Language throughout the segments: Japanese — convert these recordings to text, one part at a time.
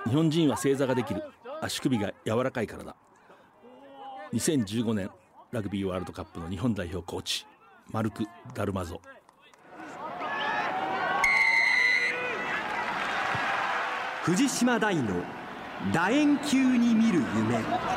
日本人は正座ができる、足首が柔らかいからだ。2015年ラグビーワールドカップの日本代表コーチマルク・ダルマゾ。 藤島大の楕円球に見る夢。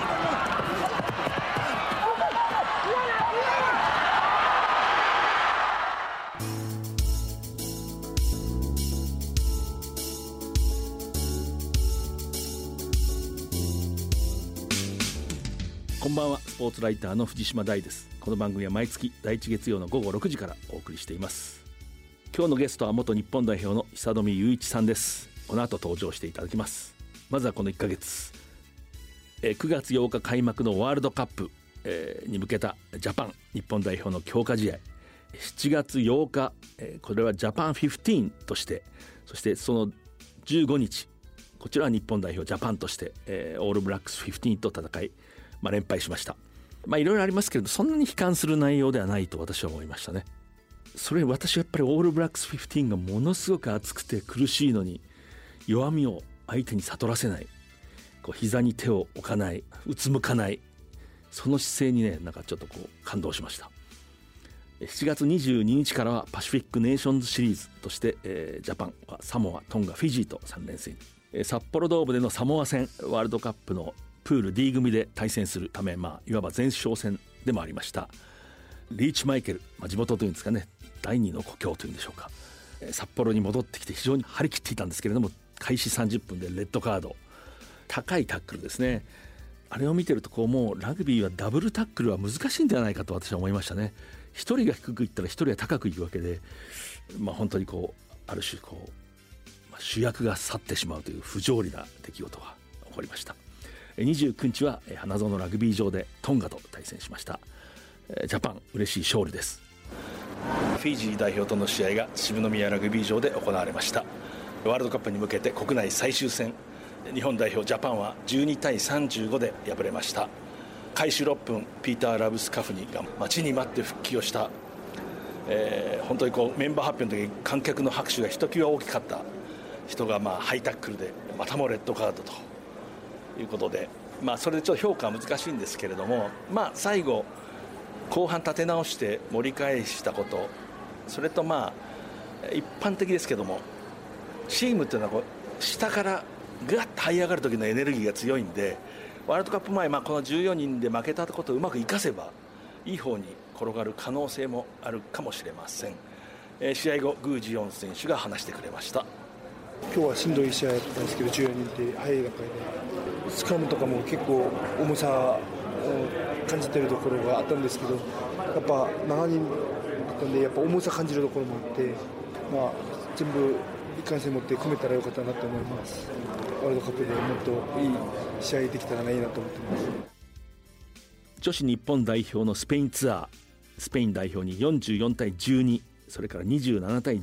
こんばんは、スポーツライターの藤島大です。この番組は毎月第1月曜の午後6時からお送りしています。今日のゲストは元日本代表の久富雄一さんです。この後登場していただきます。まずはこの1ヶ月、9月8日開幕のワールドカップ、に向けたジャパン日本代表の強化試合、7月8日、これはジャパン15として、そしてその15日こちらは日本代表ジャパンとして、オールブラックス15と戦い、連敗しました。いろいろありますけれど、そんなに悲観する内容ではないと私は思いましたね。それ私はやっぱりオールブラックス15がものすごく熱くて苦しいのに、弱みを相手に悟らせない、膝に手を置かない、うつむかない、その姿勢にね、ちょっと感動しました。7月22日からはパシフィックネーションズシリーズとして、ジャパンはサモア、トンガ、フィジーと3連戦、札幌ドームでのサモア戦、ワールドカップのプール D 組で対戦するため、いわば前哨戦でもありました。リーチマイケル、地元というんですかね、第二の故郷というんでしょうか、札幌に戻ってきて非常に張り切っていたんですけれども、開始30分でレッドカード、高いタックルですね。あれを見てるともうラグビーはダブルタックルは難しいんではないかと私は思いましたね。一人が低くいったら一人は高くいくわけで、本当にある種主役が去ってしまうという不条理な出来事が起こりました。29日は花園ラグビー場でトンガと対戦しました。ジャパン嬉しい勝利です。フィジー代表との試合が秩父宮ラグビー場で行われました。ワールドカップに向けて国内最終戦、日本代表ジャパンは12対35で敗れました。開始6分、ピーター・ラブスカフニが待ちに待って復帰をした、本当にメンバー発表の時観客の拍手がひときわ大きかった人がハイタックルでまたもレッドカードということで、それでちょっと評価は難しいんですけれども、最後後半立て直して盛り返したこと、それと一般的ですけども、チームっていうのは下からグワッと這い上がる時のエネルギーが強いんで、ワールドカップ前、この14人で負けたことをうまく生かせばいい方に転がる可能性もあるかもしれません。試合後、グー・ジヨン選手が話してくれました。 今日はしんどい試合だったんですけど、14人って早い段階でスクラムとかも結構重さを感じてるところがあったんですけど、やっぱ7人だったんで、やっぱ重さ感じるところもあって、全部一貫性持って組めたらよかったなと思います。ワールドカップでもっといい試合できたらいいなと思っています。 女子日本代表のスペインツアー、スペイン代表に44対12、それから27対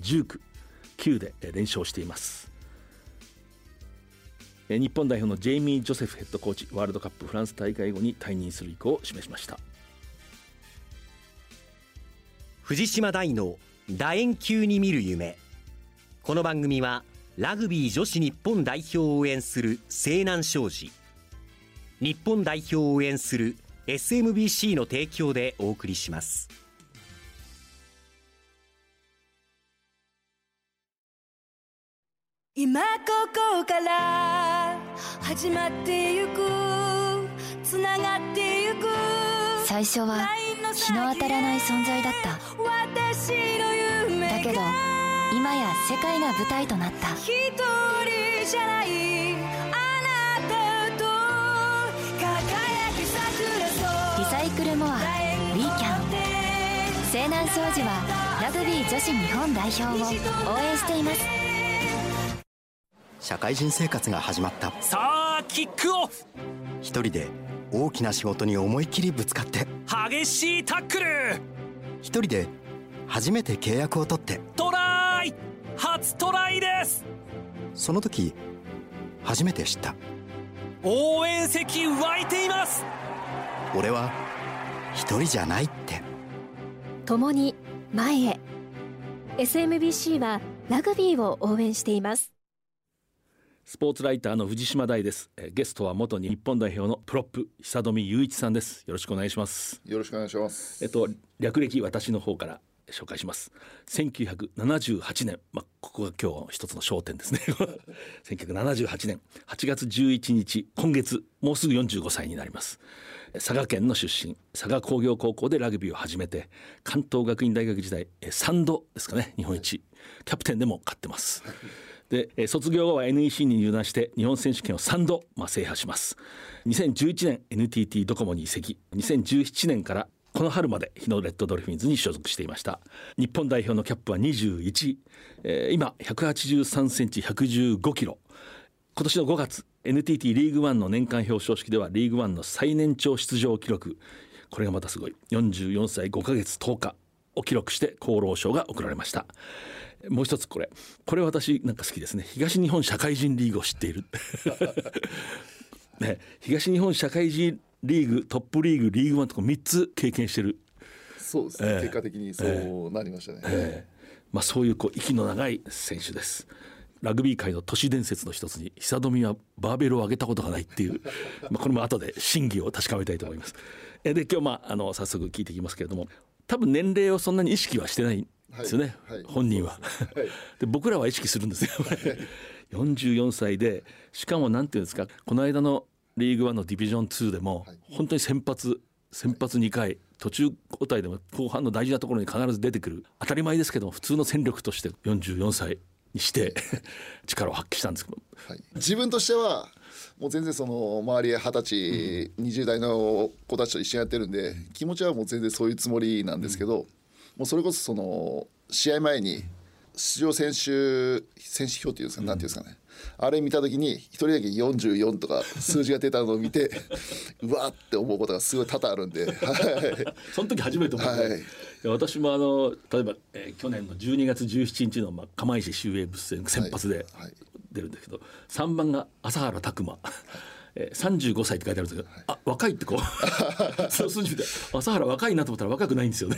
19、9で連勝しています。日本代表のジェイミー・ジョセフヘッドコーチ、ワールドカップフランス大会後に退任する意向を示しました。 藤島大の楕円球に見る夢。この番組はラグビー女子日本代表を応援する西南商事、日本代表を応援する SMBC の提供でお送りします。 今ここから始まってゆく、つながってゆく。 最初は日の当たらない存在だった。 私の夢がだけど今や世界が舞台となった。 一人じゃないあなたと輝き桜そう。 リサイクルモアウィーキャン。西南商事はラグビー女子日本代表を応援しています。 社会人生活が始まった。 さあキックオフ。 一人で大きな仕事に思いっきりぶつかって、 激しいタックル。 一人で初めて契約を取って、 トライ。初トライです。 その時初めて知った。 応援席湧いています。 俺は一人じゃないって。 共に前へ。 SMBC はラグビーを応援しています。 スポーツライターの藤島大です。ゲストは元日本代表のプロップ久富雄一さんです。よろしくお願いします。 よろしくお願いします。 略歴私の方から紹介します。1978年、ここが今日一つの焦点ですね1978年8月11日、今月もうすぐ45歳になります。佐賀県の出身、佐賀工業高校でラグビーを始めて、関東学院大学時代3度ですかね、日本一、キャプテンでも勝ってます。で卒業後は NEC に入団して日本選手権を3度、制覇します。2011年 NTT ドコモに移籍、2017年からこの春まで日野レッドドルフィンズに所属していました。日本代表のキャップは21、今183センチ115キロ。今年の5月 NTT リーグワンの年間表彰式ではリーグワンの最年長出場記録、これがまたすごい44歳5ヶ月10日を記録して功労賞が贈られました。もう一つこれ私なんか好きですね。東日本社会人リーグを知っているね、東日本社会人リーグ、トップリーグ、リーグワンとか3つ経験してる。 そうですね、結果的にそうなりましたね。 そういう息の長い選手です。ラグビー界の都市伝説の一つに、久富はバーベルを上げたことがないっていうこれも後で真偽を確かめたいと思います。で今日早速聞いていきますけれども、多分年齢をそんなに意識はしてないんですよね、本人はで僕らは意識するんですよ44歳で、しかもなんていうんですか、この間のリーグワンのディビジョン2でも本当に先発2回、途中交代でも後半の大事なところに必ず出てくる、当たり前ですけども普通の戦力として44歳にして力を発揮したんですけど、 自分としてはもう全然周りへ20歳、20代の子たちと一緒にやってるんで、気持ちはもう全然そういうつもりなんですけど、もうそれこそ試合前に出場選手表っていうんですか、なんていうんですかね、あれ見た時に一人だけ44とか数字が出たのを見てうわって思うことがすごい多々あるんでその時初めて思って、私も例えば、去年の12月17日の釜石秀英物戦先発で出るんですけど、3番が朝原拓磨35歳って書いてあるんですけど、若いってその数字で朝原若いなと思ったら若くないんですよね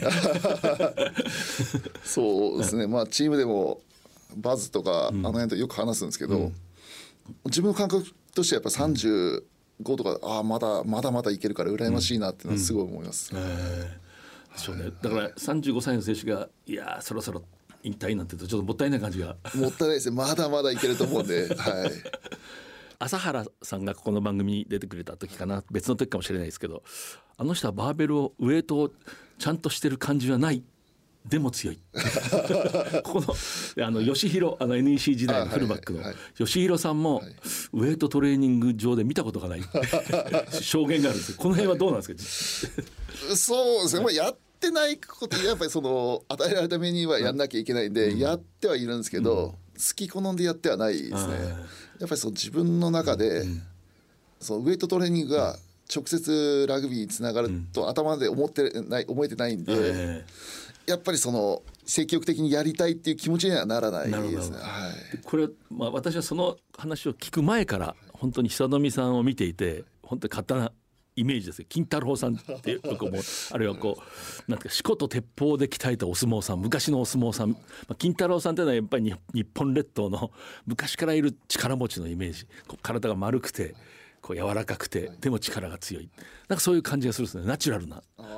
そうですね、チームでもバズとかあの辺とよく話すんですけど、自分の感覚としてはやっぱ35とかまだいけるから羨ましいなっていうのはすごい思います。 そうね、だから35歳の選手がそろそろ引退なんて言うとちょっともったいない感じがもったいないですね。まだいけると思うんで朝原さんがここの番組に出てくれた時かな、別の時かもしれないですけど、あの人はバーベルをウエイトをちゃんとしてる感じはない、でも強いここの吉弘、NEC 時代のフルバックの吉弘さんもウエイトトレーニング場で見たことがない証言があるんですよ。この辺はどうなんですかそうですね、やってないことやっぱり与えられた目にはやんなきゃいけないんで、やってはいるんですけど、好き好んでやってはないですね。やっぱり自分の中で、ウエイトトレーニングが直接ラグビーにつながると頭で思えてないんで、やっぱり積極的にやりたいっていう気持ちにはならないですね。 これは、私はその話を聞く前から本当に久富さんを見ていて、本当に勝手なイメージですよ。金太郎さんっていうあるいはなんていうか、四股と鉄砲で鍛えたお相撲さん、昔のお相撲さん、金太郎さんというのはやっぱり日本列島の昔からいる力持ちのイメージ、体が丸くて柔らかくてでも力が強い、なんかそういう感じがするんですね、ナチュラルな。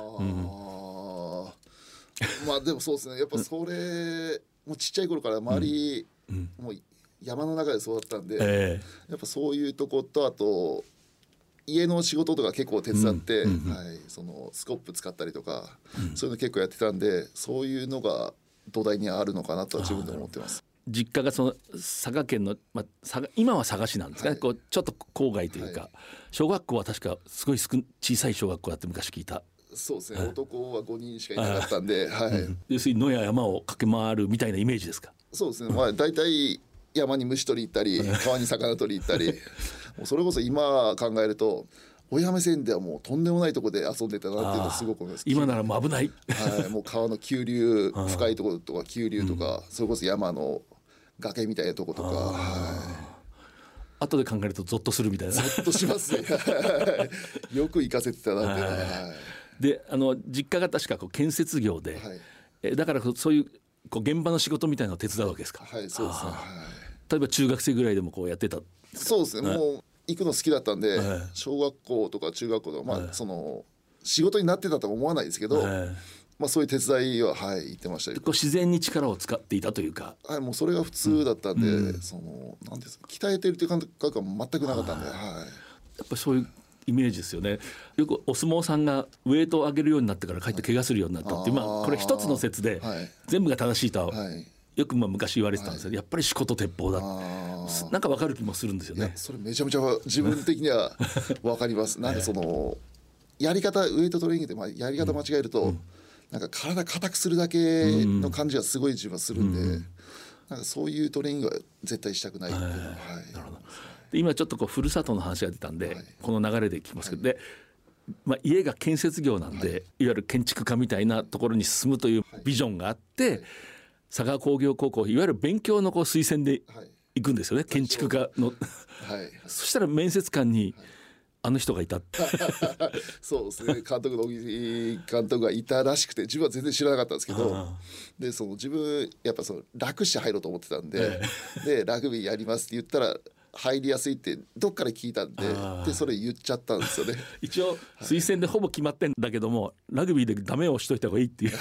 でもそうですね、やっぱそれもうちっちゃい頃から周り、もう山の中で育ったんで、やっぱそういうとこと、あと家の仕事とか結構手伝って、スコップ使ったりとか、そういうの結構やってたんで、そういうのが土台にあるのかなとは自分で思ってます。 実家が佐賀県の、今は佐賀市なんですかね、ちょっと郊外というか、小学校は確かすごい小さい小学校だって昔聞いた。 そうですね、男は5人しかいなかったんで、 要するに野や山を駆け回るみたいなイメージですか。 そうですね、大体山に虫取り行ったり川に魚取り行ったりもうそれこそ今考えると親目線ではもうとんでもないところで遊んでたなっていうのはすごく思います。 今ならもう危ないもう川の急流深いところとか急流とか、それこそ山の崖みたいなとことか、 後で考えるとゾッとするみたいな。 ゾッとしますねよく行かせてたなっていうのは、 で実家が確か建設業で、だからそういう現場の仕事みたいなのを手伝うわけですか。 そうですね。 例えば中学生ぐらいでもやってたんでですか？ そうですね、 はいもう行くの好きだったんで、 はい小学校とか中学校とか、 はいその仕事になってたとは思わないですけど、そういう手伝いは行ってましたよ。 こう自然に力を使っていたというか。 もうそれが普通だったんで、そのなんですか、鍛えてるっていう感覚は全くなかったんで、 やっぱりそういうイメージですよね。よくお相撲さんがウエイトを上げるようになってからかえって怪我するようになったっていう、これ一つの説で、全部が正しいとは、よく昔言われてたんですけど、やっぱりしこと鉄砲だ、なんか分かる気もするんですよね。 それめちゃめちゃ自分的には分かります。なんでそのやり方、ウエイトトレーニングでやり方間違えると、なんか体硬くするだけの感じがすごい自分はするんで、なんかそういうトレーニングは絶対したくないっていうのは、なるほど。 で今ちょっとこうふるさとの話が出たんで、この流れで聞きますけど、で、家が建設業なんで、いわゆる建築家みたいなところに進むというビジョンがあって、佐賀工業高校いわゆる勉強の推薦で行くんですよね、建築家のそしたら面接官にあの人がいたそうですね、監督の小木監督がいたらしくて、自分は全然知らなかったんですけど、でその自分やっぱ楽して入ろうと思ってたんで、でラグビーやりますって言ったら入りやすいってどっかで聞いたんで、それ言っちゃったんですよね。 一応推薦でほぼ決まってんだけども、ラグビーでダメをしといた方がいいっていう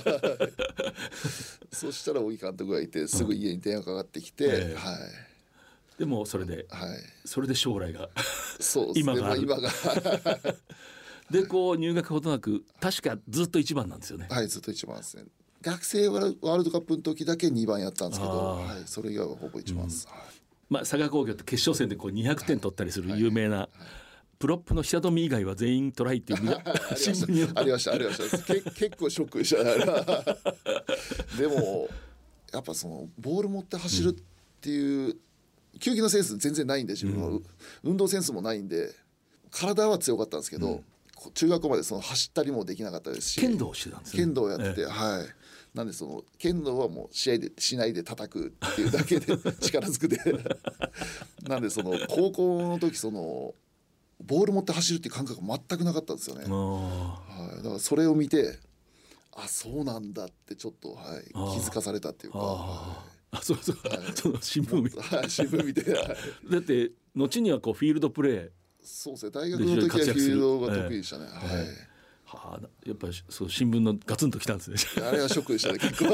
そしたら小木監督がいて、すぐ家に電話かかってきて、 でもそれで、それで将来がそうですね、 今がでこう入学ほどなく、確かずっと1番なんですよね。 ずっと1番ですね。学生ワールドカップの時だけ2番やったんですけど、それ以外はほぼ1番です。 佐賀工業って決勝戦でこう200点取ったりする有名な、プロップの久富以外は全員トライっていう新聞にありました結構ショックでしたでもやっぱそのボール持って走るっていう球技のセンス全然ないんで、自分は運動センスもないんで、体は強かったんですけど、中学校まで走ったりもできなかったですし、 剣道をしてたんですね。 剣道をやってて、なんでその剣道はもう試合でしないで叩くっていうだけで力ずくでなんでその高校の時ボール持って走るっていう感覚が全くなかったんですよね。だからそれを見て、そうなんだってちょっと、気づかされたっていうか、 その新聞見て、 新聞見てだって後にはこうフィールドプレー、 そうですね、大学の時はフィールドが得意でしたね。 やっぱりそう新聞のガツンときたんですねあれはショックでしたね、結構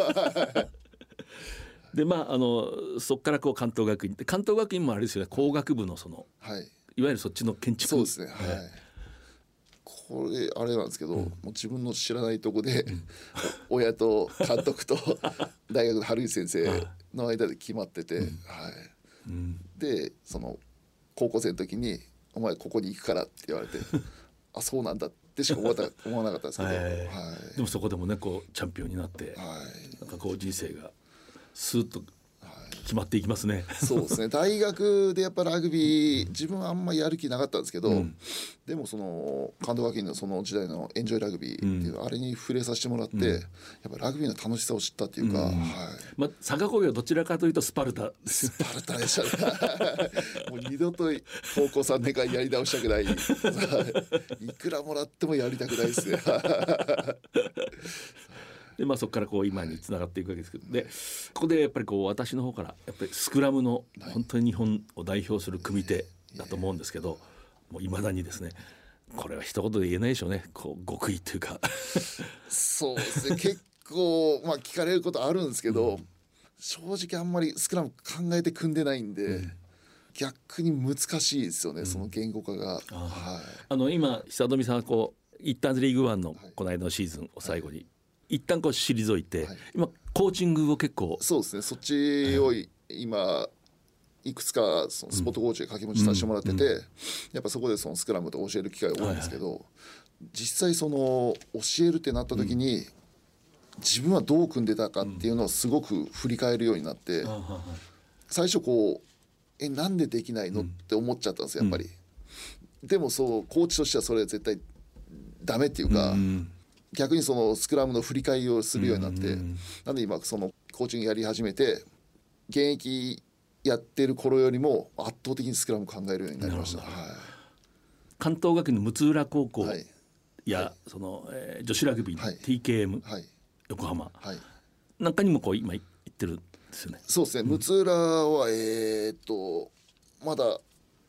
でそこからこう関東学院って、関東学院もあれですよね、工学部のいわゆるそっちの建築。 そうですね、これあれなんですけど、もう自分の知らないとこで、親と監督と大学の春口先生の間で決まってて、でその高校生の時に「お前ここに行くから」って言われてそうなんだってしか思わなかったんですけど、 でもそこでもねこうチャンピオンになって、なんかこう人生がスーッと決まっていきますね。 そうですね、大学でやっぱラグビー自分はあんまやる気なかったんですけど、でもその関東学院のその時代のエンジョイラグビーっていう、あれに触れさせてもらって、やっぱラグビーの楽しさを知ったっていうか、 佐賀工業はどちらかというとスパルタでしたねもう二度と高校3年間やり直したくないいくらもらってもやりたくないですねでそこからこう今につながっていくわけですけど、でここでやっぱりこう私の方からやっぱりスクラムの本当に日本を代表する組手だと思うんですけど、もう未だにですね、これは一言で言えないでしょうね、こう極意というかそうですね、結構聞かれることあるんですけど、正直あんまりスクラム考えて組んでないんで、逆に難しいですよね、その言語化が。 今久富さんはこう一旦リーグワンのこの間のシーズンを最後に、一旦こう退いて、今コーチングを結構。 そうですね、そっちを今いくつかそのスポットコーチで掛け持ちさせてもらってて、やっぱそこでそのスクラムと教える機会が多いんですけど、実際その教えるってなった時に、自分はどう組んでたかっていうのをすごく振り返るようになって、最初こうなんでできないのって思っちゃったんですよ、やっぱり。でもコーチとしてはそれは絶対ダメっていうか、逆にそのスクラムの振り返りをするようになって、なんで今そのコーチングやり始めて、現役やってる頃よりも圧倒的にスクラム考えるようになりました。 関東学院の六浦高校や、その女子ラグビーの TKM、横浜なんかにもこう今行ってるんですよね。 そうですね、六浦はまだ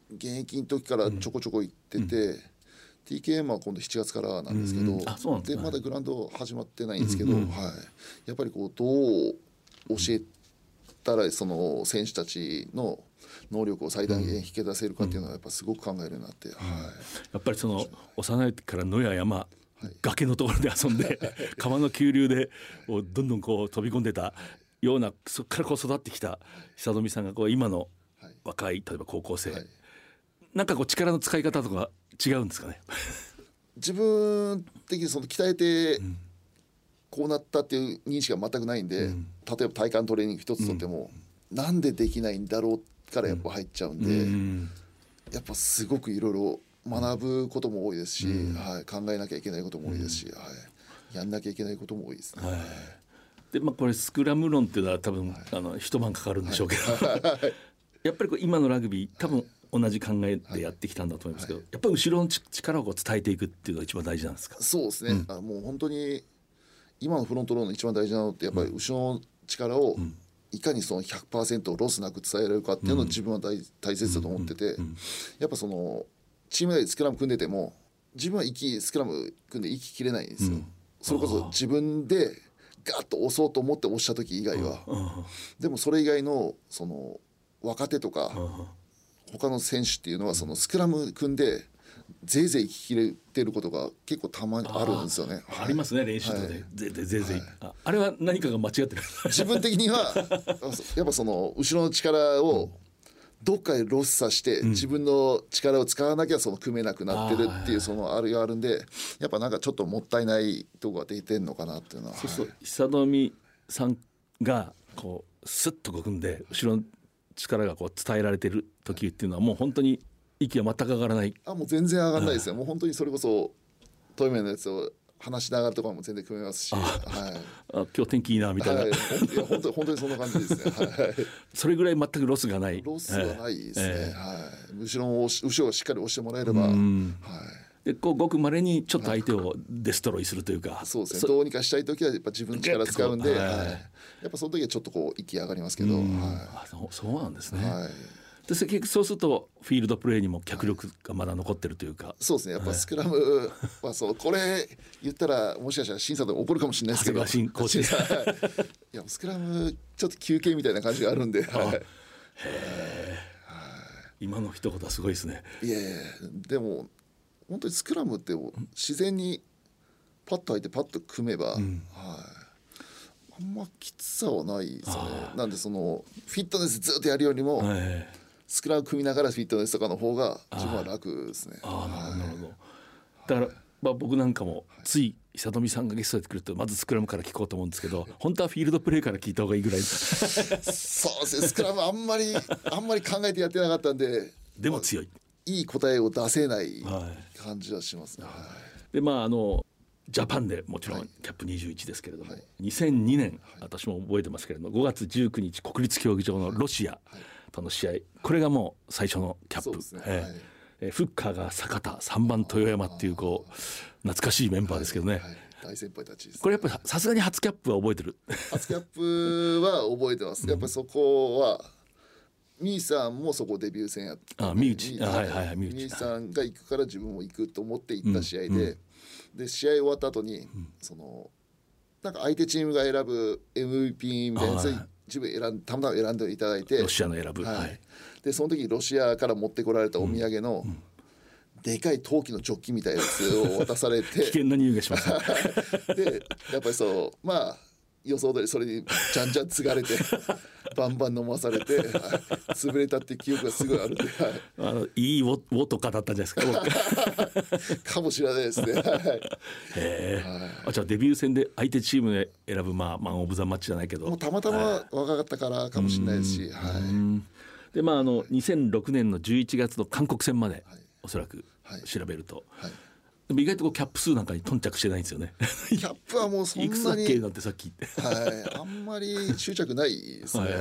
現役の時からちょこちょこ行ってて、TKM は今度7月からなんですけど、でまだグラウンド始まってないんですけど、やっぱりこうどう教えたらその選手たちの能力を最大限引き出せるかっていうのはやっぱすごく考えるようになって、やっぱりその幼い時から野や山、崖のところで遊んで川の急流でどんどんこう飛び込んでたような、そこからこう育ってきた久富さんがこう今の若い例えば高校生、なんかこう力の使い方とか違うんですかね。 自分的にその鍛えてこうなったっていう認識が全くないんで、例えば体幹トレーニング一つとっても、なんでできないんだろうからやっぱ入っちゃうんで、やっぱすごくいろいろ学ぶことも多いですし、考えなきゃいけないことも多いですし、やんなきゃいけないことも多いですね。 でこれスクラム論っていうのは多分一晩かかるんでしょうけど、やっぱりこう今のラグビー多分同じ考えでやってきたんだと思いますけど、やっぱり後ろの力をこう伝えていくっていうのが一番大事なんですか。 そうですね、もう本当に今のフロントローの一番大事なのってやっぱり後ろの力をいかにその 100% ロスなく伝えられるかっていうのを自分は大切だと思ってて、やっぱそのチーム内でスクラム組んでても自分はスクラム組んで息切れないんですよ、それこそ自分でガッと押そうと思って押した時以外は、でもそれ以外のその若手とか他の選手っていうのはそのスクラム組んでぜいぜい息切れてることが結構たまにあるんですよね。 ありますね、練習でぜいぜい、あれは何かが間違ってる。 自分的にはやっぱその後ろの力をどっかでロスさせて、自分の力を使わなきゃその組めなくなってるっていうそのあるんで、やっぱなんかちょっともったいないとこが出てんのかなっていうのは。 そう久富さんがこうスッと組んで後ろの力がこう伝えられてる時っていうのはもう本当に息が全く上がらない。 もう全然上がらないですよ、もう本当にそれこそトイメのやつを話しながらとかも全然組めますし、 今日天気いいなみたいな、 本当にそんな感じですね。 それぐらい全くロスがない。 ロスがないですね、後ろをしっかり押してもらえれば、 でこうごくまれにちょっと相手をデストロイするというか、 そうですね、どうにかしたい時はやっぱ自分の力使うんで、やっぱその時はちょっとこう息上がりますけど、 そうなんですね。で結局そうするとフィールドプレーにも脚力がまだ残ってるというか、 そうですね、やっぱスクラムはそう、これ言ったらもしかしたら審査で怒るかもしれないですけど、いやスクラムちょっと休憩みたいな感じがあるんで、 今の一言はすごいですね。 いやでも本当にスクラムって自然にパッと入ってパッと組めば、あんまきつさはないですよね。なんでそのフィットネスずっとやるよりも、スクラム組みながらフィットネスとかの方が自分は楽ですね。 なるほど。だから僕なんかもつい久富さんがゲストで来るとまずスクラムから聞こうと思うんですけど、本当はフィールドプレーから聞いた方がいいぐらいそうですね、スクラムあんまり考えてやってなかったんで、 でも強い、 いい答えを出せない感じはしますね。 でジャパンでもちろんキャップ21ですけれども、2002年、私も覚えてますけれども5月19日国立競技場のロシアとの試合、これがもう最初のキャップ、フッカーが坂田、3番豊山っていうこう懐かしいメンバーですけどね、 大先輩たちです。 これやっぱりさすがに初キャップは覚えてる。 初キャップは覚えてます。やっぱりそこはミーさんもそこデビュー戦やったミーさんが行くから自分も行くと思って行った試合で、で試合終わった後にそのなんか相手チームが選ぶ MVP みたいなやつ自分たまたま選んでいただいて、 ロシアの選ぶ、 でその時ロシアから持ってこられたお土産の、でかい陶器のジョッキみたいなやつを渡されて危険な匂いがします、 でやっぱりそう予想通りそれにじゃんじゃん継がれてバンバン飲まされて、潰れたって記憶がすごいあるんで、 いいウォとかだったんじゃないですかかもしれないですね。 じゃあデビュー戦で相手チームで選ぶマン・オブ・ザ・マッチじゃないけど、 もうたまたま若かったからかもしれないですし、 で2006年の11月の韓国戦まで、おそらく調べると、でも意外とキャップ数なんかに頓着してないんですよね。 キャップはもうそんなにいくつだっけなんてさっき言って、 あんまり執着ないですね。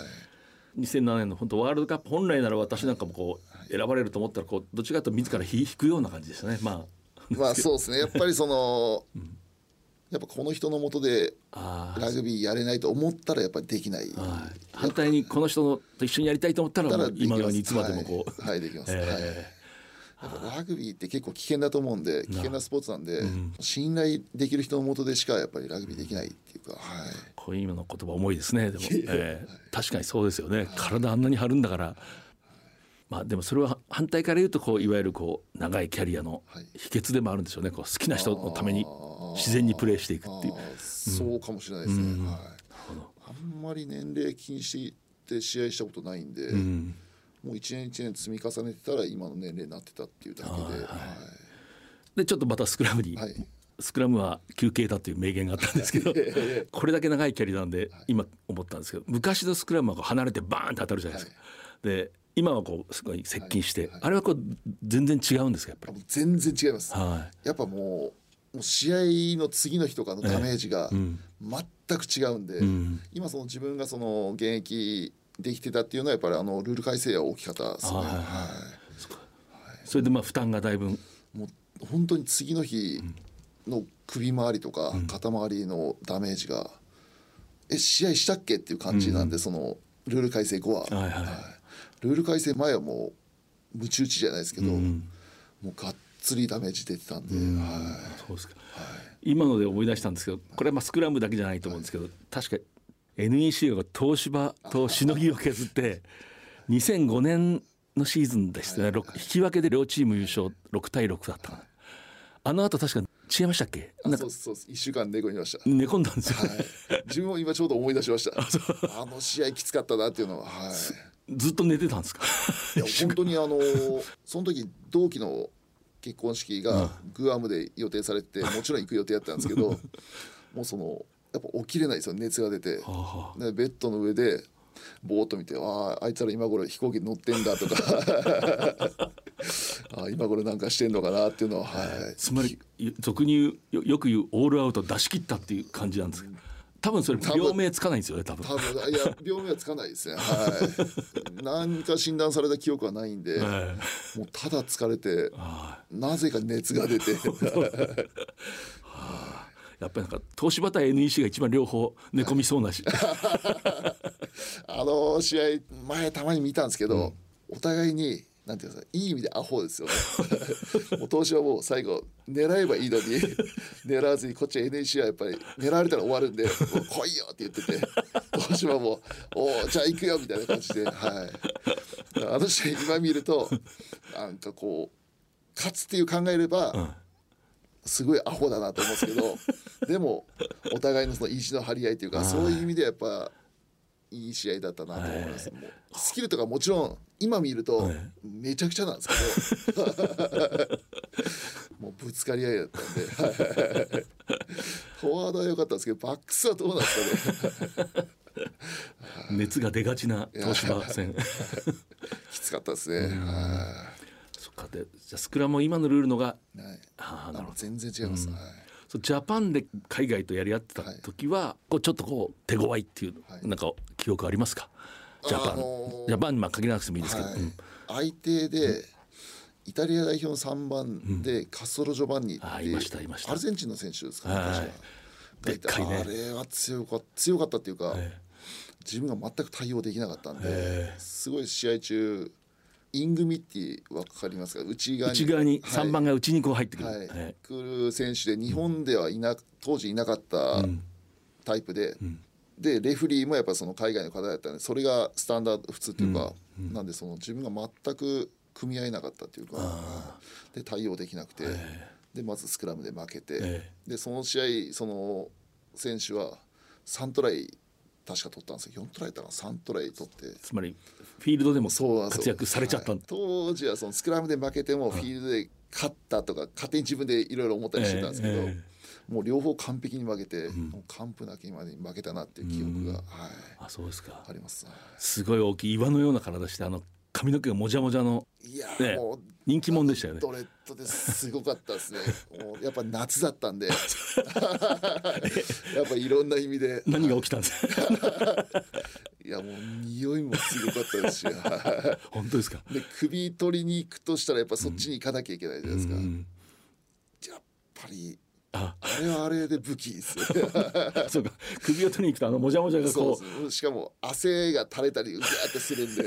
2007年の本当ワールドカップ、本来なら私なんかもこう選ばれると思ったらこうどっちかというと自ら引くような感じでしたね。 そうですね、やっぱりそのやっぱこの人の下でラグビーやれないと思ったらやっぱりできない。 反対にこの人と一緒にやりたいと思ったらもう今のようにいつまでもこう、 はい、できます、やっぱラグビーって結構危険だと思うんで、危険なスポーツなんで、信頼できる人の下でしかやっぱりラグビーできないっていうか、 こういう今の言葉重いですね。でも、確かにそうですよね。体あんなに張るんだから、でもそれは反対から言うとこういわゆるこう長いキャリアの秘訣でもあるんでしょうね。こう好きな人のために自然にプレーしていくっていう。 そうかもしれないですね。あんまり年齢気にして試合したことないんで、もう一年一年積み重ねてたら今の年齢になってたっていうだけで、 でちょっとまたスクラムに、スクラムは休憩だという名言があったんですけどこれだけ長いキャリアなんで今思ったんですけど、昔のスクラムはこう離れてバーンと当たるじゃないですか。で今はこうすごい接近して、あれはこう全然違うんですか？やっぱり全然違います、やっぱもう試合の次の日とかのダメージが全く違うんで、今その自分がその現役できてたっていうのはやっぱりルール改正は大きかったですね。 それで負担がだいぶもう本当に次の日の首周りとか肩周りのダメージが、試合したっけっていう感じなんで、そのルール改正後は、ルール改正前はもうムチ打ちじゃないですけど、もうがっつりダメージ出てたんで、 そうですか。今ので思い出したんですけど、これはスクラムだけじゃないと思うんですけど、確か NEC が東芝としのぎを削って2005年のシーズンでしたね、引き分けで両チーム優勝6対6だったかな。あの後確か違いましたっけ？ そう1週間寝込みました。 寝込んだんですよ、 自分も今ちょうど思い出しました。あの試合きつかったなっていうのは、 ずっと寝てたんですか？ いや本当にその時同期の結婚式がグアムで予定されて、もちろん行く予定だったんですけどもうやっぱ起きれないですよ、熱が出て。でベッドの上でぼーっと見て、あいつら今頃飛行機乗ってんだとか今頃なんかしてんのかなっていうのは、 つまり俗によく言うオールアウト出し切ったっていう感じなんですけど、多分それ病名つかないんですよね。多分いや病名はつかないですね。何か診断された記憶はないんで、もうただ疲れてなぜか熱が出てやっぱり東芝対 NEC が一番両方寝込みそうなし試合前たまに見たんですけど、お互いになんていうんですか、いい意味でアホですよねもう東芝はもう最後狙えばいいのに狙わずに、こっちは NEC はやっぱり狙われたら終わるんでもう来いよって言ってて、東芝もじゃあ行くよみたいな感じで、試合今見るとなんかこう勝つっていう考えれば、すごいアホだなと思うんですけどでもお互いのその意地の張り合いというか、そういう意味でやっぱいい試合だったなと思います。もうスキルとかもちろん今見るとめちゃくちゃなんですけどもうぶつかり合いだったんでフォワードは良かったんですけど、バックスはどうなんですかね熱が出がちな東芝戦きつかったですね。 そっか。でじゃあスクラムも今のルールのが、 全然違います。 ジャパンで海外とやり合ってた時は、こうちょっとこう手強いっていうなんか記憶ありますか？ジャパンに限らなくてもいいですけど、 相手でイタリア代表の3番でカストロ・ジョバンニってアルゼンチンの選手ですかね。 でっかいね。 あれは強かったっていうか、自分が全く対応できなかったんで、すごい試合中イングミって分かりますか？内側に 3番が内にこう入ってくる、 来る選手で、日本では当時いなかったタイプで、でレフリーもやっぱその海外の方だったんで、それがスタンダード普通っていうか、なんでその自分が全く組み合えなかったっていうか、で対応できなくて、でまずスクラムで負けて、でその試合その選手は3トライ確か取ったんですよ。4トライだから3トライ取って、 つまりフィールドでも活躍されちゃったんだ。 当時はそのスクラムで負けてもフィールドで勝ったとか勝手に自分でいろいろ思ったりしてたんですけど、もう両方完璧に負けて、もう完膚なきまでに負けたなっていう記憶が、 そうですか。 あります。 すごい大きい岩のような体して、髪の毛がもじゃもじゃの、もう人気者でしたよね。 ドレッドですごかったですねもうやっぱ夏だったんでやっぱいろんな意味で何が起きたんですかいやもう匂いもすごかったですし本当ですか。 で首取りに行くとしたらやっぱそっちに行かなきゃいけないじゃないですか、やっぱりあれはあれで武器ですよそうか、首を取りに行くともじゃもじゃがこそうしかも汗が垂れたりうぎゃーってするんで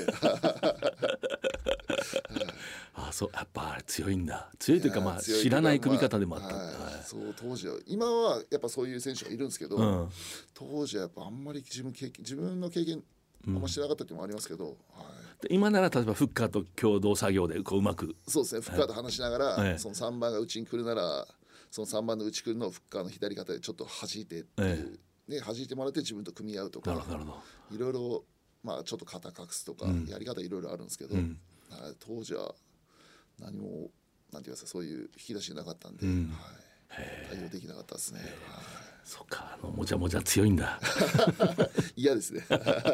そうやっぱあれ強いんだ。強いというかまあ知らない組み方でもあった、 そう当時は今はやっぱそういう選手がいるんですけど、当時はやっぱあんまり自分の経験あんましなかったっていうのもありますけど、 今なら例えばフッカーと共同作業でこううまくそうですね、フッカーと話しながら、その3番が内に来るならその3番の内来るのをフッカーの左肩でちょっと弾いてっていう、弾いてもらって自分と組み合うとか、いろいろまあちょっと肩隠すとか、やり方いろいろあるんですけど、当時は何もなんて言いますか、そういう引き出しなかったんで、対応できなかったですね。 そっか、もじゃもじゃ強いんだ嫌ですね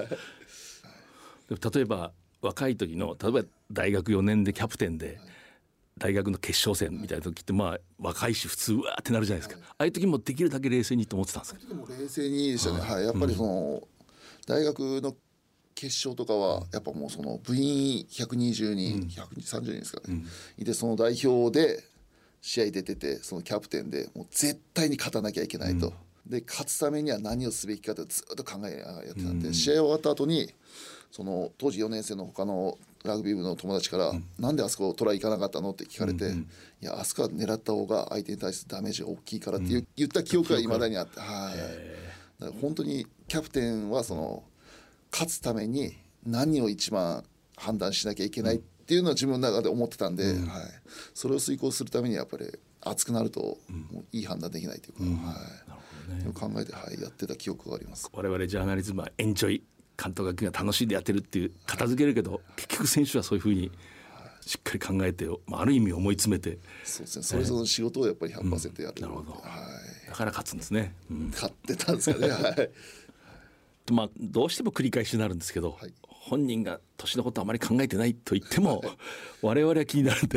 例えば若い時の例えば大学4年でキャプテンで、大学の決勝戦みたいな時ってまあ若いし普通うわーってなるじゃないですか、ああいう時もできるだけ冷静にと思ってたんですか。 でも冷静にでしたね、やっぱりその、大学の決勝とかはやっぱもうその部員120人、130人ですかね、いてその代表で試合出てて、そのキャプテンでもう絶対に勝たなきゃいけないと、で勝つためには何をすべきかとずっと考えやってたんで、試合終わった後にその当時4年生の他のラグビー部の友達から「なんであそこトライ行かなかったの?」って聞かれて「いやあそこは狙った方が相手に対するダメージが大きいから」って言った記憶がいまだにあって、だから本当にキャプテンはその勝つために何を一番判断しなきゃいけないっていうのは自分の中で思ってたんで、それを遂行するためにやっぱり熱くなるともういい判断できないというか、考えてやってた記憶があります。 我々ジャーナリズムはエンジョイ、監督が楽しんでやってるっていう片付けるけど、結局選手はそういうふうにしっかり考えて、ある意味思い詰めて、 そうですね、それぞれの仕事をやっぱり 100% やる、 なるほど、だから勝つんですね、 勝ってたんですかねどうしても繰り返しになるんですけど、本人が年のことあまり考えてないと言っても、我々は気になるんで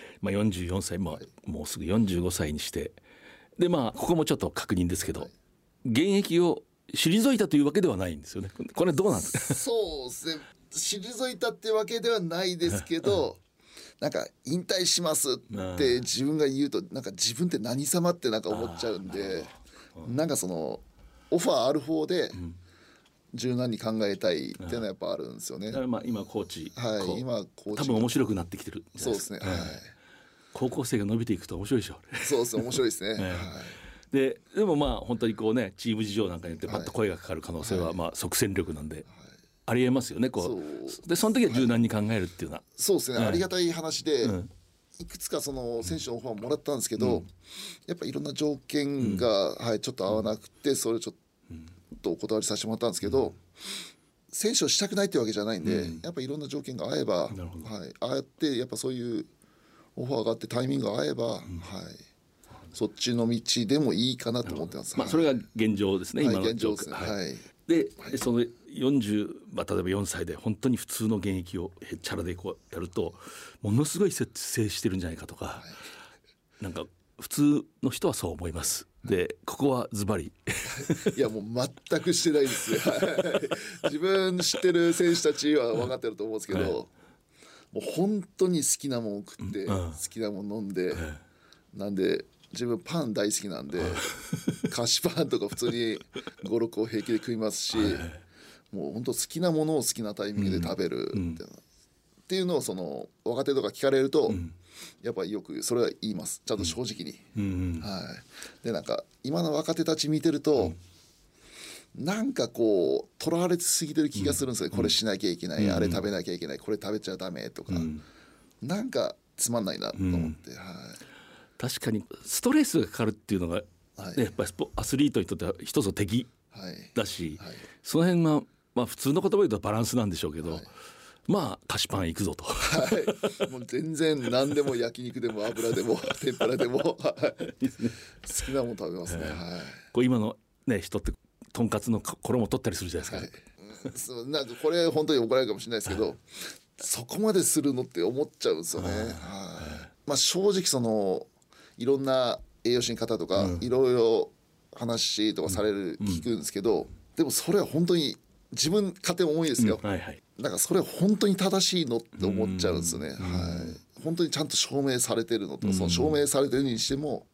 44歳、もうすぐ45歳にして、でここもちょっと確認ですけど、現役を退いたというわけではないんですよね。これどうなんですか。 そうですね、退いたってわけではないですけどなんか引退しますって自分が言うと、なんか自分って何様ってなんか思っちゃうんで、なんかそのオファーある方で柔軟に考えたいっていうのはやっぱあるんですよね。 だから今コーチ、 今コーチ多分面白くなってきてる。 そうですね、 高校生が伸びていくと面白いでしょそうですね、面白いですねでも本当にこうね、チーム事情なんかによってパッと声がかかる可能性は即戦力なんで、ありえますよね。でその時は柔軟に考えるっていうのは、 そうですね、ありがたい話で、いくつかその選手のオファーもらったんですけど、やっぱいろんな条件が、ちょっと合わなくて、それをちょっとお断りさせてもらったんですけど、選手をしたくないってわけじゃないんで、やっぱいろんな条件が合えば、ああやってやっぱそういうオファーがあってタイミングが合えば、そっちの道でもいいかなと思ってます。 それが現状ですね、今の現状ですね。 で、その40、例えば4歳で本当に普通の現役をへっちゃらでこうやると、ものすごい節制してるんじゃないかとか、なんか普通の人はそう思います。でここはズバリいやもう全くしてないですよ自分知ってる選手たちは分かってると思うんですけど、もう本当に好きなもん食って、好きなもん飲んで、なんで自分パン大好きなんで菓子パンとか普通に5、6個平気で食いますし、もう本当好きなものを好きなタイミングで食べるっていうのを、その若手とか聞かれると、やっぱりよくそれは言います、ちゃんと正直に。でなんか今の若手たち見てると、なんかこうとらわれすぎてる気がするんですよ、これしなきゃいけない、あれ食べなきゃいけない、これ食べちゃダメとか、なんかつまんないなと思って、 確かにストレスがかかるっていうのが、やっぱりアスリートにとっては一つの敵だし、その辺は普通の言葉で言うとバランスなんでしょうけど、菓子パン行くぞと、 もう全然何でも焼肉でも油でも天ぷらでも好きなもの食べますね。 こう今のね人ってとんかつの衣取ったりするじゃないですか。 なんかこれ本当に怒られるかもしれないですけど、そこまでするのって思っちゃうんですよね。正直そのいろんな栄養士の方とか、いろいろ話とかされる、聞くんですけど、でもそれは本当に自分勝手に思いですよ、だからそれは本当に正しいのって思っちゃうんですよね。本当にちゃんと証明されてるのと、その証明されてるにしても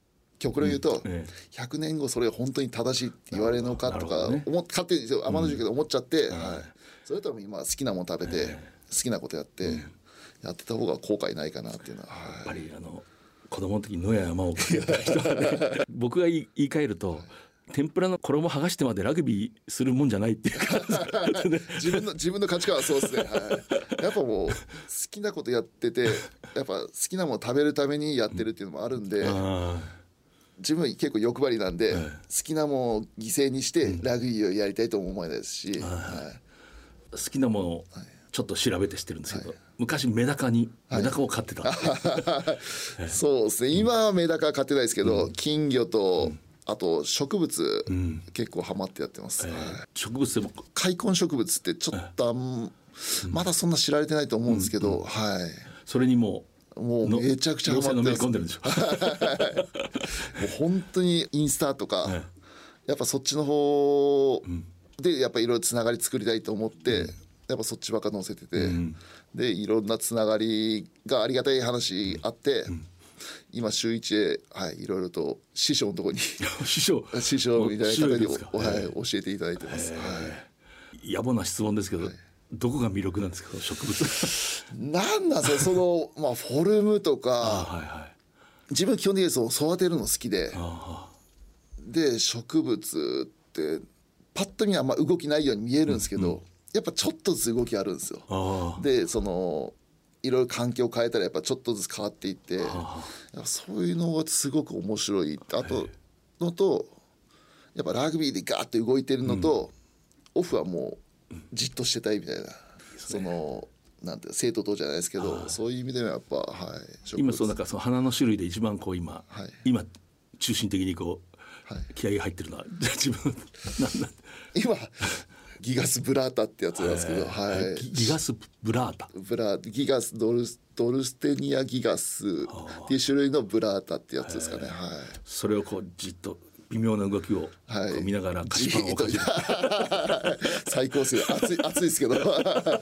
極論言うと、100年後それ本当に正しいって言われるのかとか勝手に天の塾で思っちゃって、それとも今好きなもの食べて、好きなことやってやってた方が後悔ないかなっていうのは、 やっぱり子供の時野や山をかけた人はね僕が言い換えると、天ぷらの衣剥がしてまでラグビーするもんじゃないっていうか自分の価値観はそうですね、やっぱもう好きなことやってて、やっぱ好きなもの食べるためにやってるっていうのもあるんで、自分結構欲張りなんで、好きなものを犠牲にしてラグビーをやりたいとも思えないですし、 好きなものをちょっと調べてしてるんですけど、昔メダカを飼ってたそうですね、今はメダカは飼ってないですけど、金魚とあと植物、結構ハマってやってます、 植物でも開墾植物ってちょっとまだそんな知られてないと思うんですけど、 それにもうめちゃくちゃハマってます。 込んでるんでしょもう本当にインスタとか、やっぱそっちの方でやっぱいろいろつながり作りたいと思って、やっぱそっちばっか載せてて、でいろんなつながりがありがたい話あって、今週一で、いろいろと師匠のところに師匠みたいな方に教えていただいてます。 野暮な質問ですけど、どこが魅力なんですか、植物なんなんですか、フォルムとか、自分基本的に育てるの好きで、で植物ってパッと見はあんま動きないように見えるんですけど、やっぱちょっとずつ動きあるんですよ。でいろいろ環境を変えたらやっぱちょっとずつ変わっていって、そういうのがすごく面白い。あとのとやっぱラグビーでガーって動いてるのと、オフはもうじっとしてたいみたいな、なんて生徒とじゃないですけど、そういう意味ではやっぱ、 今なんかその花の種類で一番今中心的に気合が入ってるのは自分今ギガスブラータってやつなんですけど、 ギガスブラータギガスドルステニアギガスっていう種類のブラータってやつですかね。 それをじっと微妙な動きを見ながら菓子パンをかじる最高ですよ。暑いですけどあ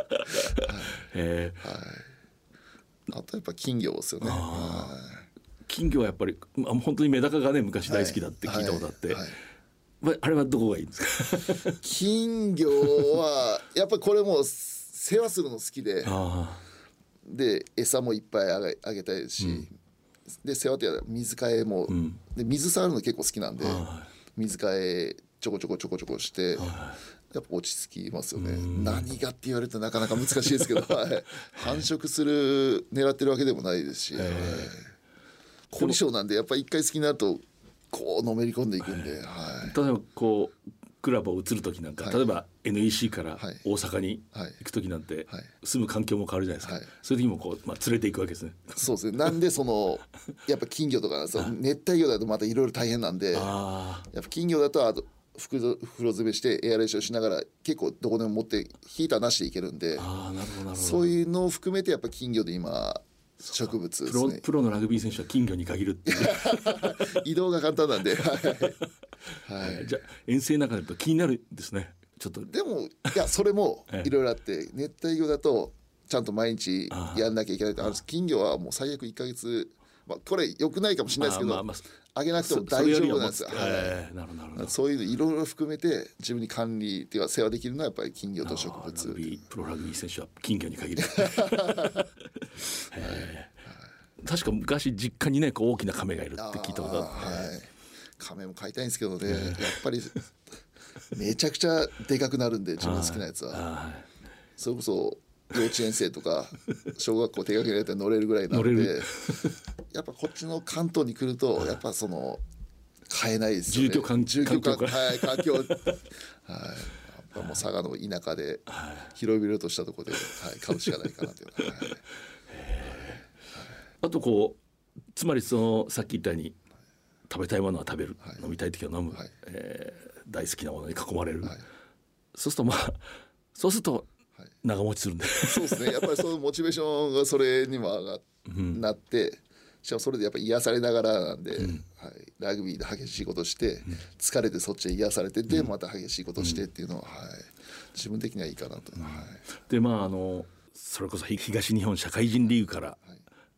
とやっぱ金魚ですよね。 金魚はやっぱり本当にメダカがね昔大好きだって聞いたことあって、あれはどこがいいんですか金魚はやっぱりこれも世話するの好きで、で餌もいっぱいあげたいですし、で世話ってやら水替えも、で水触るの結構好きなんで、水替えちょこちょこしてやっぱ落ち着きますよね。何がって言われるとなかなか難しいですけど繁殖する狙ってるわけでもないですし、凝り性なんでやっぱり一回好きになるとのめり込んでいくんで、例えばクラブを移る時なんか、例えば NEC から大阪に行く時なんて、住む環境も変わるじゃないですか、そういう時も連れていくわけですね。 そうですね。なんでやっぱ金魚とか熱帯魚だとまたいろいろ大変なんで、やっぱ金魚だと袋詰めしてエアレーションしながら結構どこでも持ってヒーターなしでいけるんで、そういうのを含めてやっぱ金魚で今植物ですね。 プロのラグビー選手は金魚に限るっていう移動が簡単なんでじゃあ遠征の中だと気になるんですね。ちょっとでもそれもいろいろあって熱帯魚だとちゃんと毎日やんなきゃいけないとあるんです。金魚はもう最悪1ヶ月、これ良くないかもしれないですけど、あげなくても大丈夫なんですよ。そういうのいろいろ含めて自分に管理っていうか世話できるのはやっぱり金魚と植物。 プロラグビー選手は金魚に限る確か昔実家にね大きな亀がいるって聞いたことあって、 亀も飼いたいんですけどね、やっぱりめちゃくちゃでかくなるんで自分の好きなやつはそれこそ幼稚園生とか小学校低学年だったら乗れるぐらいなんでやっぱこっちの関東に来るとやっぱ買えないですよね。住居環境もう佐賀の田舎で広々としたところで買うしかないかなというあとつまりさっき言ったように食べたいものは食べる、飲みたい時は飲む、大好きなものに囲まれる、そうすると長持ちするんでそうですね。やっぱりそのモチベーションがそれにもなって、しかもそれでやっぱり癒されながらなんで、ラグビーで激しいことして、疲れてそっちへ癒されてでまた激しいことしてっていうのは、自分的にはいいかなと。 でそれこそ東日本社会人リーグから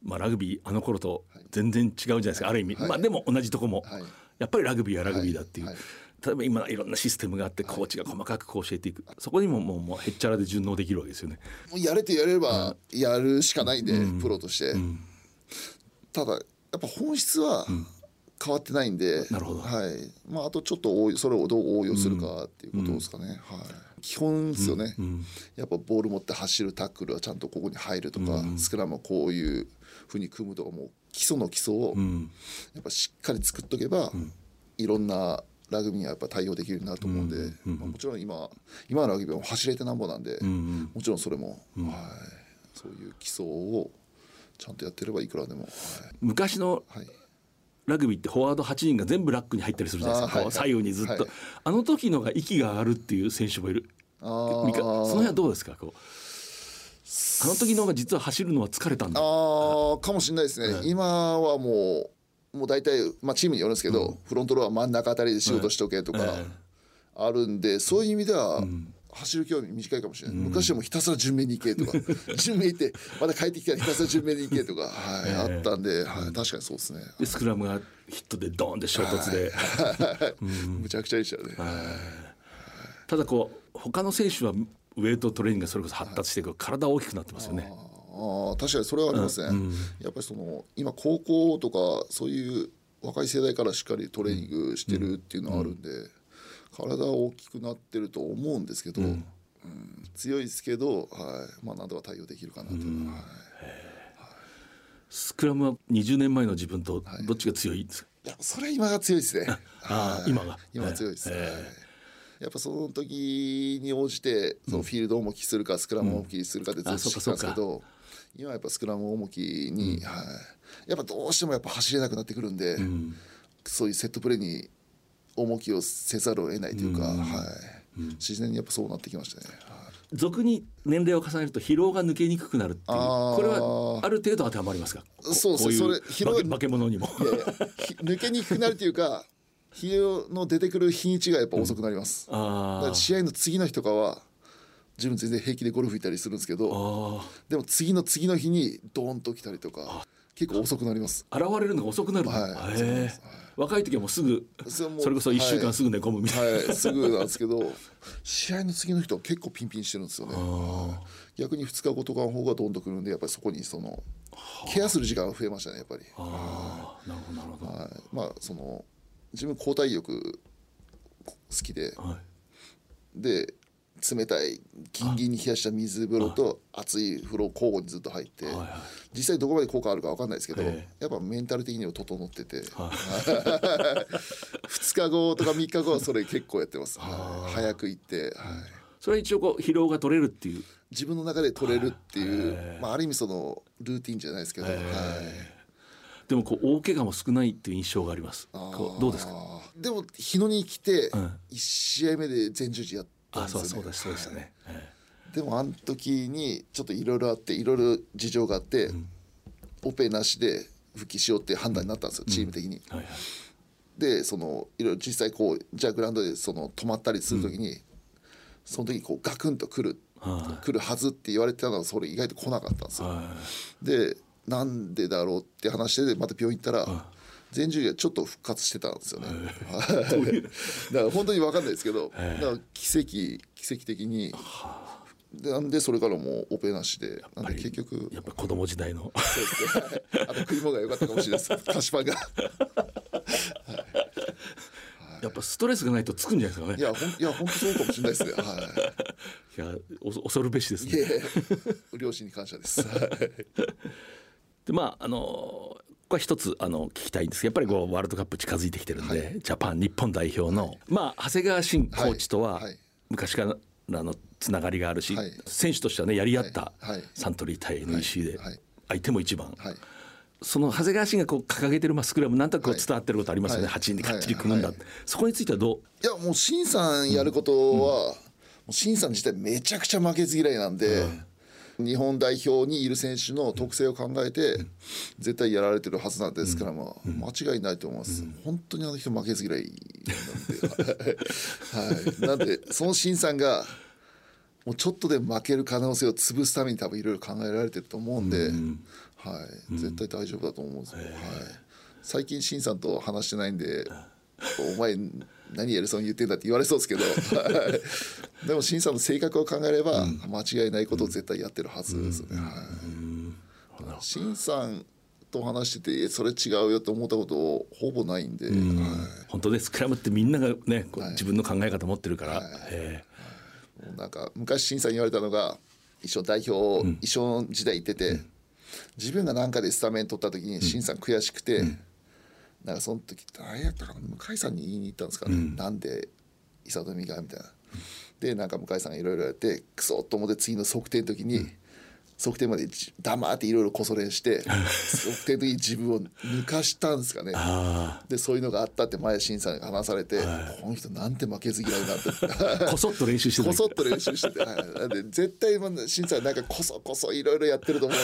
ラグビーあの頃と全然違うじゃないですか、ある意味、でも同じとこも、やっぱりラグビーはラグビーだっていう、例えば今いろんなシステムがあってコーチが細かくこう教えていく、そこにももうへっちゃらで順応できるわけですよね。 もうやれとやれればやるしかないんで、プロとして、ただやっぱ本質は変わってないんで、 なるほど、 あとちょっとそれをどう応用するかっていうことですかね、基本ですよね、やっぱボール持って走るタックルはちゃんとここに入るとか、スクラムはこういうふうに組むとか、もう基礎の基礎をやっぱしっかり作っとけば、いろんなラグビーにはやっぱ対応できるようになると思うんで、もちろん今のラグビーは走れてなんぼなんで、もちろんそれも、そういう基礎をちゃんとやってればいくらでも、 昔のラグビーってフォワード8人が全部ラックに入ったりするじゃないですか、左右にずっと、あの時のが息が上がるっていう選手もいる。その辺はどうですか？あの時の方が実は走るのは疲れたんだ。 かもしれないですね、今はもう大体、チームによるんですけど、フロントローは真ん中あたりで仕事しとけとかあるんで、そういう意味では走る距離短いかもしれない。昔はもうひたすら順目に行けとか順目行ってまた帰ってきたらひたすら順目に行けとか、あったんで、確かにそうですね。 でスクラムがヒットでドーンで衝突で、 むちゃくちゃでしたよね。 ただ他の選手はウェイトトレーニングがそれこそ発達していく、体大きくなってますよね。 確かにそれはありますね、やっぱり今高校とかそういう若い世代からしっかりトレーニングしてるっていうのはあるんで、体は大きくなってると思うんですけど、強いですけど、なんとか対応できるかなというのは、 スクラムは20年前の自分とどっちが強いんですか？ いや、それは今が強いですね。 今が強いです、やっぱその時に応じてそのフィールドを重きするかスクラムを重きするかでずっとしてきたんですけど、今はやっぱスクラムを重きに、やっぱどうしてもやっぱ走れなくなってくるんで、そういうセットプレーに重きをせざるを得ないというか、自然にやっぱそうなってきましたね。 俗に年齢を重ねると疲労が抜けにくくなるっていう、これはある程度当てはまりますか？ そうですね、それ疲労化け物にも抜けにくくなるというか、疲労の出てくる日にちがやっぱ遅くなります、だから試合の次の日とかは自分全然平気でゴルフ行ったりするんですけど、でも次の日にドーンと来たりとか結構遅くなります。 現れるのが遅くなる、若い時はもうすぐそれこそ1週間すぐ寝込むみたいな、 すぐなんですけど試合の次の人は結構ピンピンしてるんですよね。逆に2日後とかの方がドンとくるんで、やっぱりそこにケアする時間が増えましたね、やっぱり。 なるほど。 自分交代浴好きで、で冷たいギンギンに冷やした水風呂と熱い風呂交互にずっと入って、実際どこまで効果あるか分かんないですけど、やっぱメンタル的には整ってて、2日後とか3日後はそれ結構やってます。早く行って、 それは一応疲労が取れるっていう、 自分の中で取れるっていう、ある意味ルーティンじゃないですけど、 でも大怪我も少ないっていう印象があります。どうですか？ でも日野に来て1試合目で全十字やったんですよね。 そうでしたね。 でもあの時にちょっといろいろあって、いろいろ事情があって、オペなしで復帰しようって判断になったんですよ、チーム的に。でいろいろ実際じゃあグラウンドで止まったりする時に、その時ガクンと来るはずって言われてたのが、それ意外と来なかったんですよ。でなんでだろうって話して、また病院行ったら前十字がちょっと復活してたんですよね。だから本当に分かんないですけど、だから奇跡的になんでそれからもオペなしで、なんで結局やっぱ子供時代のそうですね、あと食い物が良かったかもしれないです、菓子パンがやっぱストレスがないとつくんじゃないですかね。 いや本当そうかもしれないですね。 いや恐るべしですね。 両親に感謝です。 でこれ一つ聞きたいんですけど、やっぱりワールドカップ近づいてきてるんで、ジャパン日本代表の、長谷川慎コーチとは昔からのつながりがあるし、選手としてはねやり合ったサントリー対 NEC で、相手も一番、その長谷川慎が掲げてるスクラムなんとなく伝わってることありますよね。8人でかっちり組むんだ、そこについてはどう？ いやもう慎さんやることは、慎さん自体めちゃくちゃ負けず嫌いなんで、日本代表にいる選手の特性を考えて絶対やられてるはずなんですから、間違いないと思います。本当にあの人負けず嫌いなんで、なんでその慎さんがもうちょっとで負ける可能性を潰すために多分いろいろ考えられてると思うんで、 はい、絶対大丈夫だと思うんですよ、はい、最近シンさんと話してないんでお前何偉そうに言ってんだって言われそうですけどでもシンさんの性格を考えれば間違いないことを絶対やってるはずですね、はい、シンさんと話しててそれ違うよって思ったことほぼないんで、はい、 本当ねスクラムってみんながねこう自分の考え方持ってるから、 なんか昔シンさんに言われたのが一緒代表、一緒時代行ってて、自分が何かでスタメン取った時にシンさん悔しくて、なんかその時誰やったかな向井さんに言いに行ったんですかね、なんで伊佐富がみたいな、でなんか向井さんがいろいろやってクソっと思って次の測定の時に、測定まで黙っていろいろこそ練して測定の時に自分を抜かしたんですかねでそういうのがあったって前審査に話されて、この人なんて負けず嫌いなんだってこそっと練習してたこそっと練習してて、なんで絶対審査なんかこそいろいろやってると思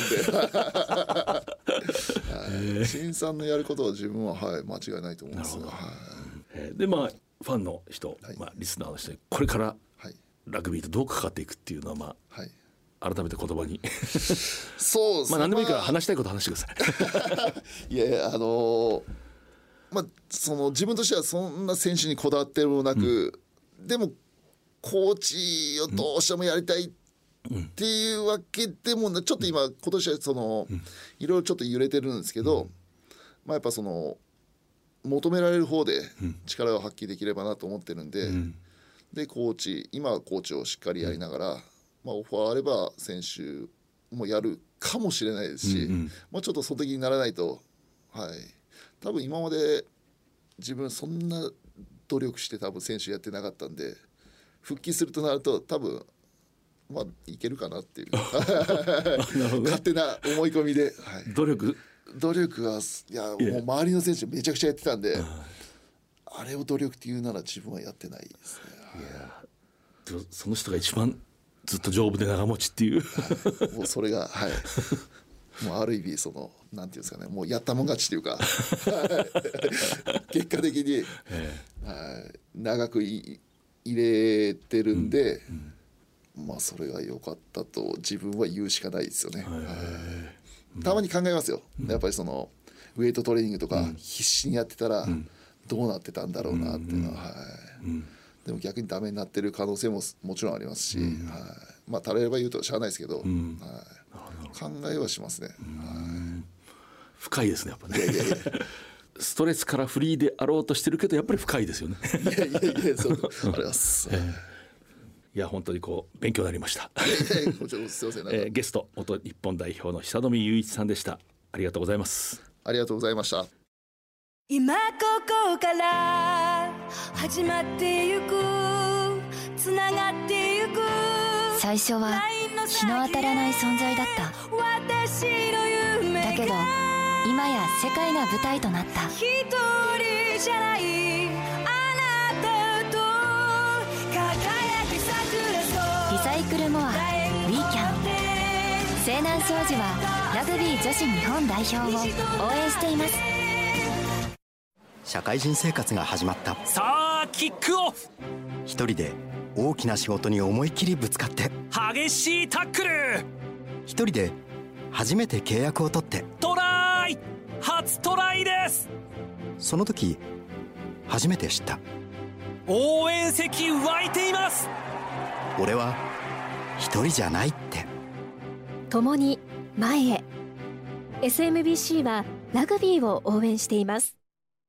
うんで審査のやることは自分は、はい、間違いないと思うんですよ、 でまあファンの人、リスナーの人にこれからラグビーとどう関わっていくっていうのは改めて言葉にそうですね、 何でもいいから話したいこと話してください。 いやその自分としてはそんな選手にこだわってるもなく、でもコーチをどうしてもやりたいっていうわけでもちょっと今年はそのいろいろちょっと揺れてるんですけど、やっぱその求められる方で力を発揮できればなと思ってるんで、で今はコーチをしっかりやりながら、オファーあれば選手もやるかもしれないですし、ちょっとその時にならないと、多分今まで自分そんな努力して多分選手やってなかったんで、復帰するとなると多分いけるかなっていう勝手な思い込みで、努力はいやもう周りの選手めちゃくちゃやってたんで、あれを努力っていうなら自分はやってないですね。 その人が一番ずっと丈夫で長持ちっていう、 もうそれがもうある意味そのなんていうんですかね、もうやったもん勝ちっていうか結果的に、長く入れてるんで、それが良かったと自分は言うしかないですよね。たまに考えますよ、やっぱりそのウェイトトレーニングとか必死にやってたらどうなってたんだろうなっていうのは、でも逆にダメになってる可能性ももちろんありますし、たられば言うとしゃあないですけど、考えはしますね。 深いですねやっぱね。ストレスからフリーであろうとしてるけどやっぱり深いですよね。 そうあります。 いや本当に勉強になりました。ゲスト元日本代表の久富雄一さんでした。ありがとうございます。 ありがとうございました。 今ここから始まってゆく、つながってゆく。 最初は日の当たらない存在だった。 私の夢がだけど今や世界が舞台となった。 一人じゃないあなたと輝き桜とリサイクルモアウィーキャン。西南商事はラグビー女子日本代表を応援しています。 社会人生活が始まった。 さあキックオフ。 一人で大きな仕事に思いっきりぶつかって、 激しいタックル。 一人で初めて契約を取って、 トライ。初トライです。 その時初めて知った。 応援席湧いています。 俺は一人じゃないって。 共に前へ。 SMBC はラグビーを応援しています。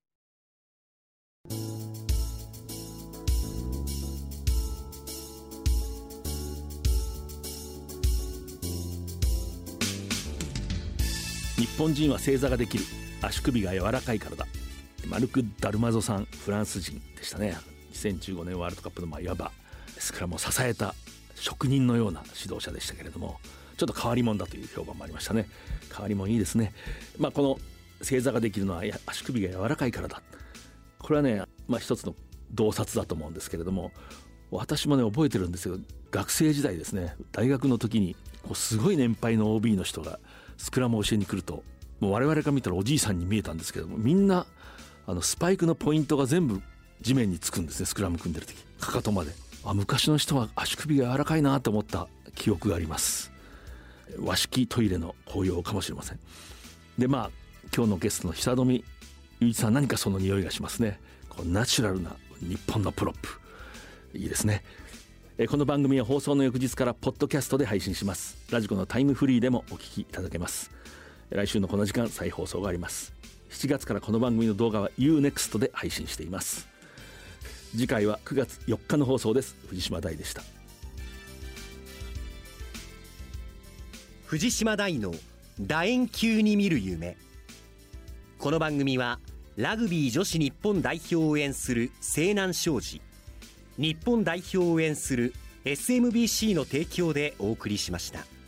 日本人は正座ができる、足首が柔らかいからだ。マルク・ダルマゾさん、フランス人でしたね。2015年ワールドカップのいわばスクラムを支えた職人のような指導者でしたけれども、ちょっと変わり者だという評判もありましたね。変わり者いいですね。この正座ができるのは足首が柔らかいからだ。これはね、一つの洞察だと思うんですけれども、私もね覚えてるんですよ。学生時代ですね、大学の時にすごい年配の OB の人がスクラムを教えに来ると、もう我々が見たらおじいさんに見えたんですけども、みんなスパイクのポイントが全部地面につくんですね。スクラム組んでる時かかとまで。昔の人は足首が柔らかいなと思った記憶があります。 和式トイレの紅葉かもしれません。で今日のゲストの久富雄一さん、何かその匂いがしますね。こうナチュラルな日本のプロップ、いいですね。この番組は放送の翌日からポッドキャストで配信します。ラジコのタイムフリーでもお聞きいただけます。来週のこの時間再放送があります。7月からこの番組の動画は UNEXT で配信しています。次回は9月4日の放送です。藤島大でした。 藤島大の楕円球に見る夢。この番組はラグビー女子日本代表を応援する西南商事、日本代表を応援する SMBC の提供でお送りしました。